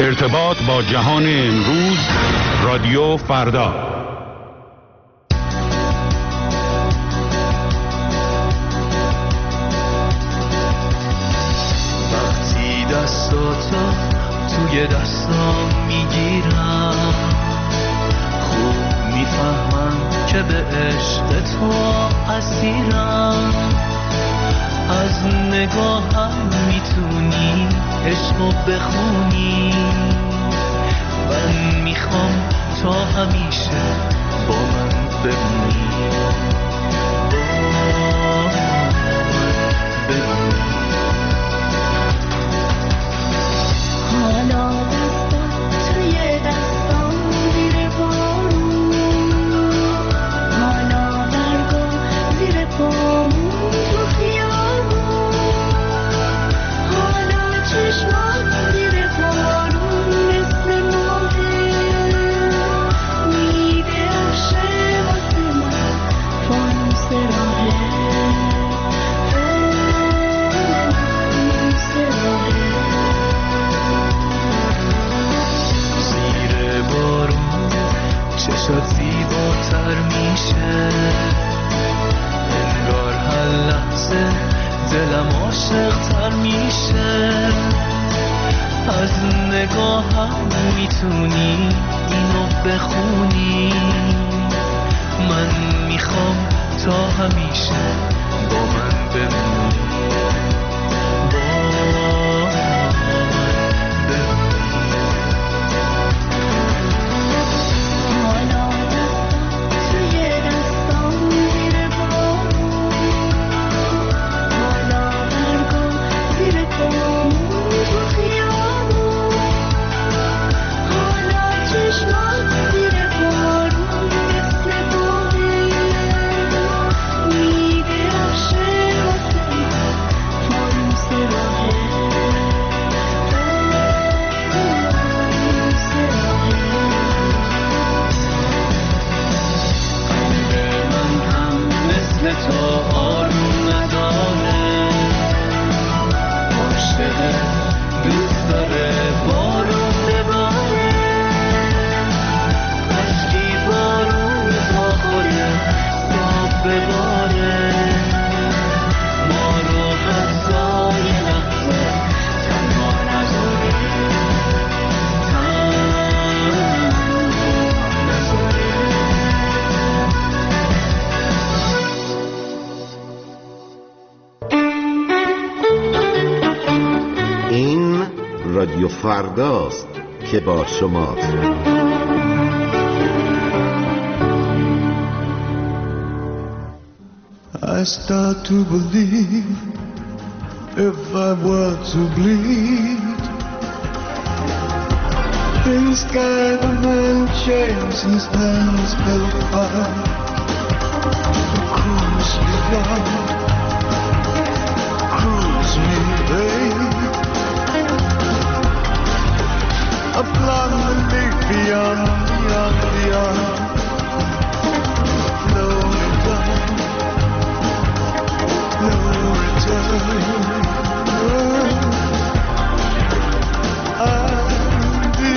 ارتباط با جهان امروز، رادیو فردا. وقتی دستاتو توی دستام میگیرم، خوب میفهمم که به عشق تو اسیرم. از نگاهم میتونی عشقو بخونی، من میخوام تا همیشه با من بمونی، با من بمونی. حالا دستات توی دستام زیر بارون، حالا برگا زیر پامون تو خیابون، حالا چشمات زیر بارون مثل ماهه، میده افشه واسه من فانوس راهه، فانوس راهه. زیر بارون چشات زیباتر میشه، انگار هر لحظه دلم عاشق‌تر میشه. از نگاهم میتونی اینو بخونی، من میخوام تا همیشه با من بمونی، با من بمونی. حالا دستات توی دستام زیر بارون، حالا برگا زیر پامون تو خیابون، حالا چشمات زیر بارون مثل ماهه، میده افشه واسه من فانوس راهه، فانوس راهه. قلب من هم مثل تو آروم نداره، عاشقه دوست داره بارون بباره، کاشکی بارون با خوده صاف بباره، ما رو حتی یه لحظه تنها نذاره، تنها نذاره. این رادیو فرداست که با شماست. I start to believe if I were to bleed, in the sky the man chains his hands held high, cruise me Lord, cruise me babe, a blindly beyond, beyond, beyond, flow me down, no return. I'll be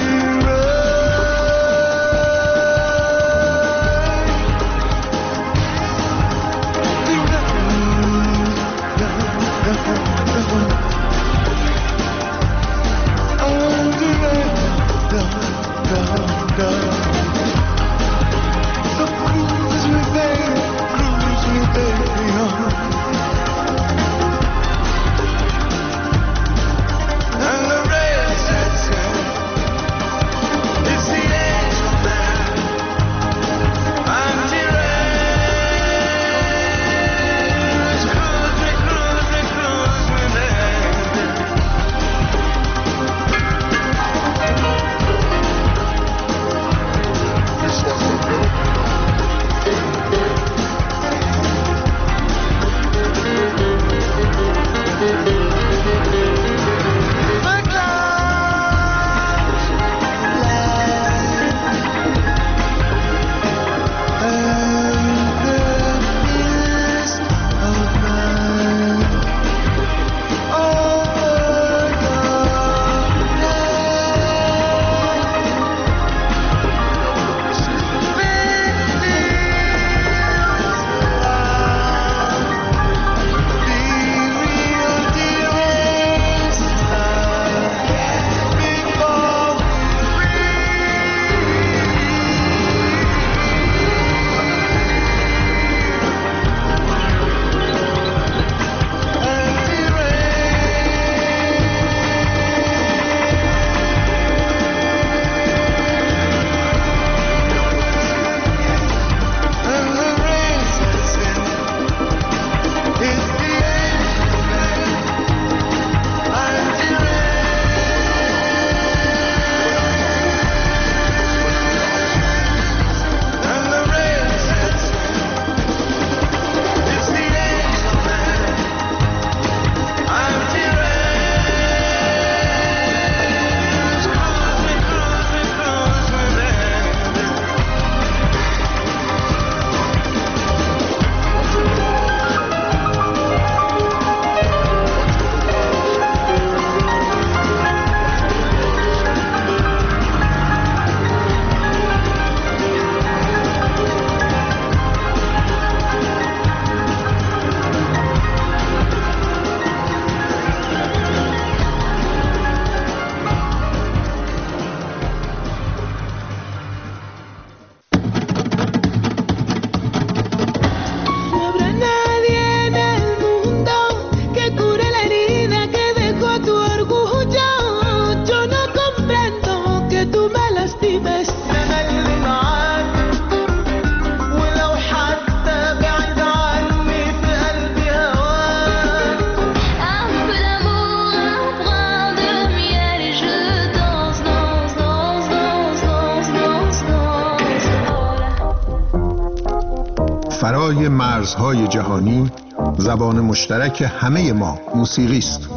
بالای مرزهای جهانی زبان مشترک همه ما موسیقی است.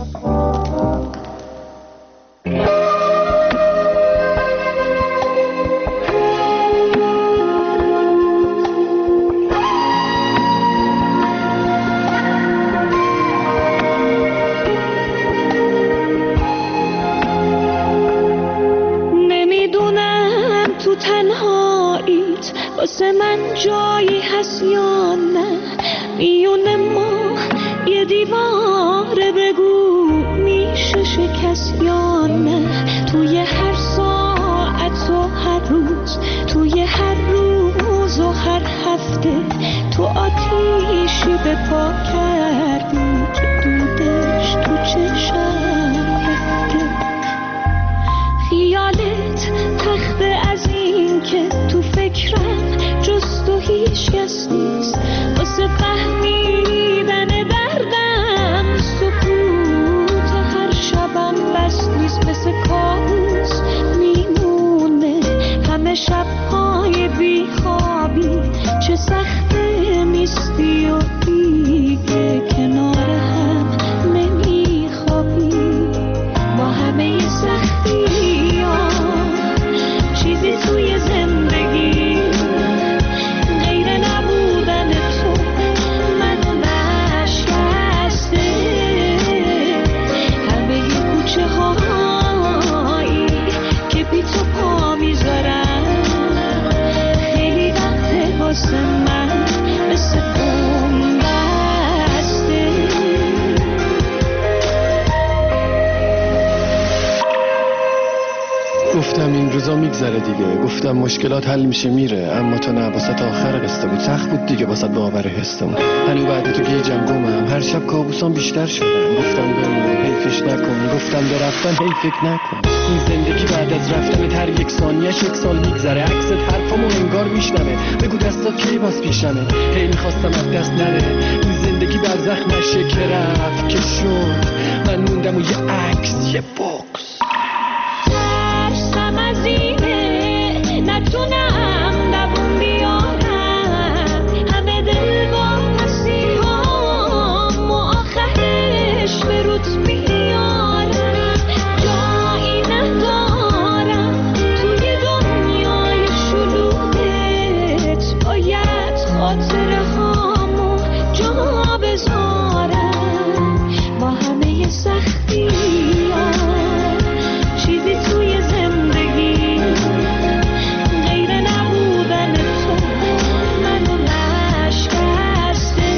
واسه من جایی هست یا نه، میونه ما یه دیواره، بگو میشه شکست یا نه. توی هر ساعت و هر روز، توی هر روز و هر هفته، تو آتیشی به پا کردی که دودش تو چشم رفته. خیالت تخته از این که تو فکرم جز تو هیچ کس نیست، واسه فهمیدن دردم سکوت هر شبم بس نیست. مثل کابوس میمونه همه شبهای بیخوابی، چه سخته نیستی و دیگه کنار هم نمیخوابی. با همه سختی ها چیزی توی زندگی غیر نبودن تو منو نشکسته. همه کوچه هایی که بی تو پا میذارم، خیلی وقته واسه من مثل بوم بسته. گفتم این روزا میگذره دیگه، گفتم مشکلات حل میشه میره، اما تو نه، واسه تا آخر قصه بود. سخت بود دیگه واسه باور حسمون. هنو بعد تو گیجم گمم، هر شب کابوسام بیشتر شدن. گفتم بمون حیفش نکن، گفتم برفتن هی فکر نکن. این زندگی بعد از رفتن هر یک ثانیه‌اش یک سال میگذره، عکست حرفامو انگار میشنوه. بگو دستا کی باز پیشمه، هی میخواستم از دست نره. این زندگی بر زخمش که رفت که شد، من موندم و یه عکس، یه بوکس. از اینه نتونم دوون بیارم همه دل با مسیحام و آخرش به روت میارم. جایی ندارم توی دنیای شلوغت، باید خاطره هامو جا بذارم. با همه سختی چیزی توی زندگی غیر نبودن تو منو نشکسته.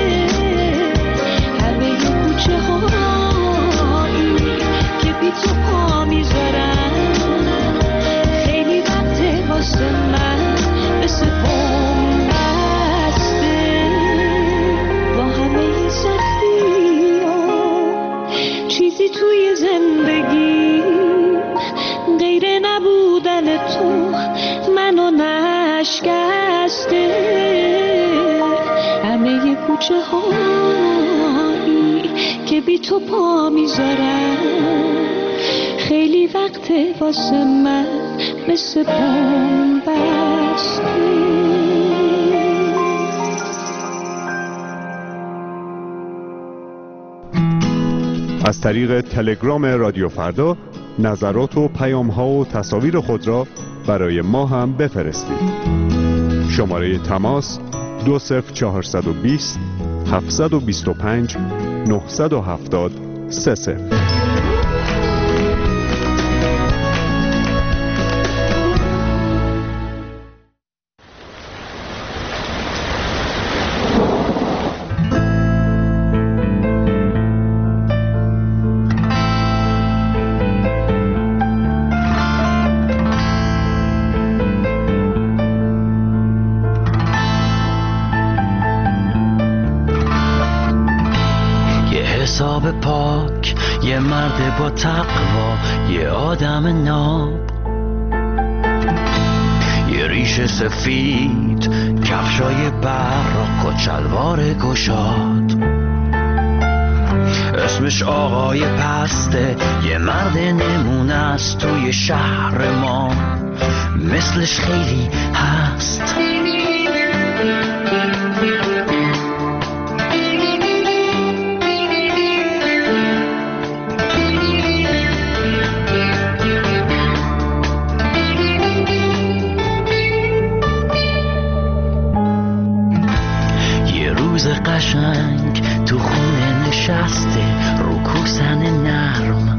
همه کوچه هایی که بی تو پا میذارم، خیلی وقته واسه من مثل بوم بسته. با همه سختی چیزی توی زندگی غیر نبودن تو منو نشکسته. همه کوچه هایی که بی تو پا میذارم، خیلی وقته واسه من مثل بوم بسته. از طریق تلگرام رادیو فردا نظرات و پیام‌ها و تصاویر خود را برای ما هم بفرستید. شماره تماس 20420 725 970 30. حساب پاک، یه مرد با تقوا، یه آدم ناب، یه ریش سفید، کفشای براق و چلوار گشاد. اسمش آقای پسته، یه مرد نمونه است توی شهر ما، مثلش خیلی هست. قشنگ تو خونه نشسته رو کوسن نرم،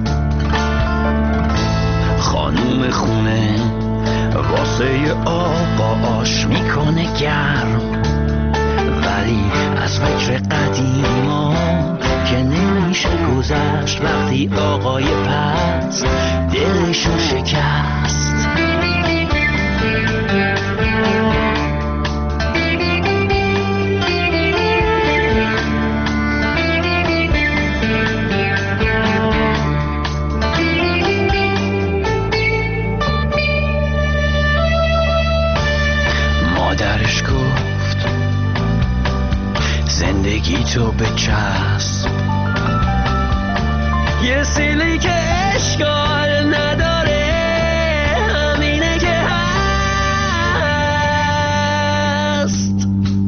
خانوم خونه واسه آقا آش میکنه گرم، ولی از فکر قدیما که نمیشه گذشت وقتی آقای پس دلشو شکست. زندگی تو بچسب، یه سیلی که اشکال نداره، همینه که هست.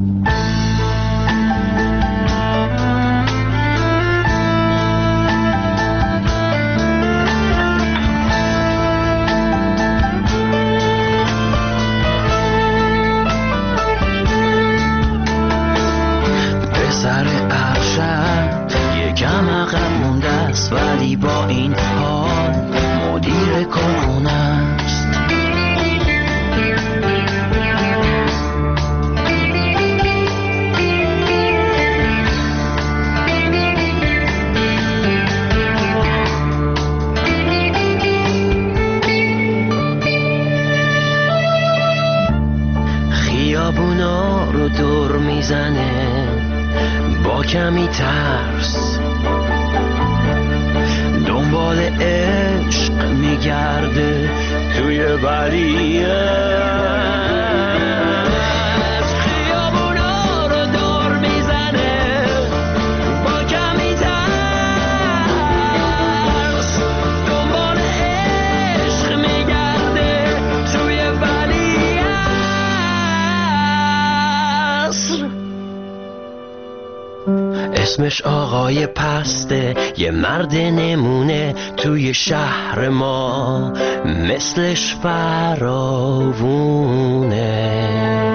سر ارشد یکم عقب مونده است، ولی با این حال مدیر کارخونه است. خیابونا رو دور میزنه با کمی ترس، دنبال عشق میگرده توی ولیعصر. خیابونا رو دور میزنه با کمی ترس، دنبال عشق میگرده توی ولیعصر. اسمش آقای پسته، یه مرد نمونه توی شهر ما، مثلش فراوونه.